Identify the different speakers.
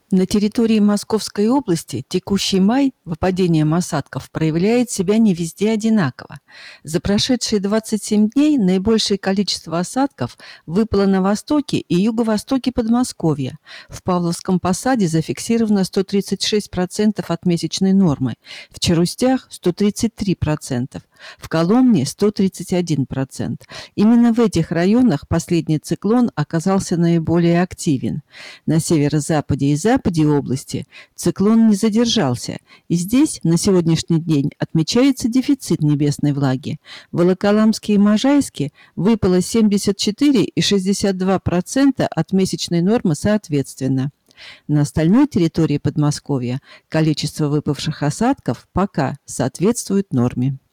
Speaker 1: На территории Московской области текущий май выпадением осадков проявляет себя не везде одинаково. За прошедшие 27 дней наибольшее количество осадков выпало на востоке и юго-востоке Подмосковья. В Павловском Посаде зафиксировано 136% от месячной нормы, в Чарустях – 133%, в Коломне – 131%. Именно в этих районах последний циклон оказался наиболее активен. На северо-западе и западе области циклон не задержался, и здесь на сегодняшний день отмечается дефицит небесной влаги. В Волоколамске и Можайске выпало 74 и 62% от месячной нормы соответственно. На остальной территории Подмосковья количество выпавших осадков пока соответствует норме.